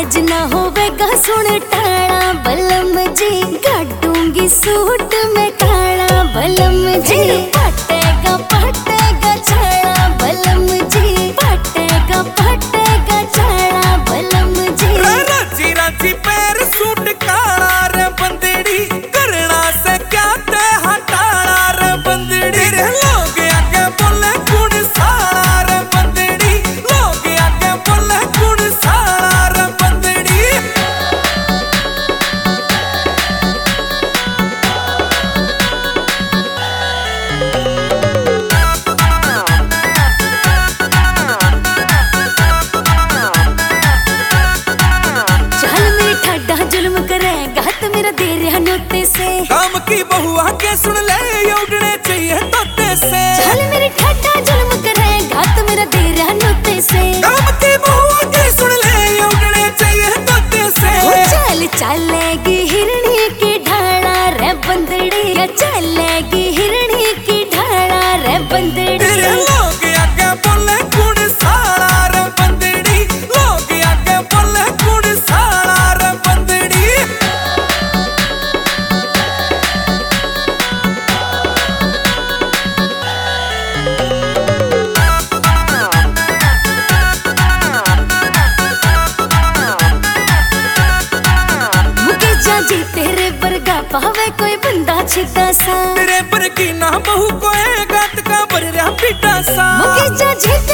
आज ना होवेगा सुन टाड़ा बलम जी, काटूंगी सूट में काला बलम जी। फटेगा फटेगा छाड़ा बलम जी, फटेगा छाड़ा बलम जी। रांची रांची पैर सूट काला रे बंदड़ी, करना से क्या ते हटाना रे बंदड़ी। लोग आगे बोले गुण सारा रे बंदड़ी, लोग आगे बोले गुण सारा रे बंदड़ी। जुल्म करेगा तो मेरा दे रहा नोते से, काम की बहू आके सुन ले उड़ने चाहिए तोते से। चल मेरे ठाडा जुल्म करेगा तो मेरा दे रहा नोते से, काम की बहू आके सुन ले उड़ने चाहिए तोते से। चल चलेगी हिरणी की ढाला रे बंदड़ी, चलेगी हिरणी की ढाला रे बंदड़ी। लोग आगे बोले गुण सारा रे बंदड़ी, लोग आगे बोले गुण सारा रे बंदड़ी। जी तेरे वर्गा पावे कोई बंदा छिदा सा, तेरे पर की ना बहू कोई गात का बर रहा पिटा सा। मुके जा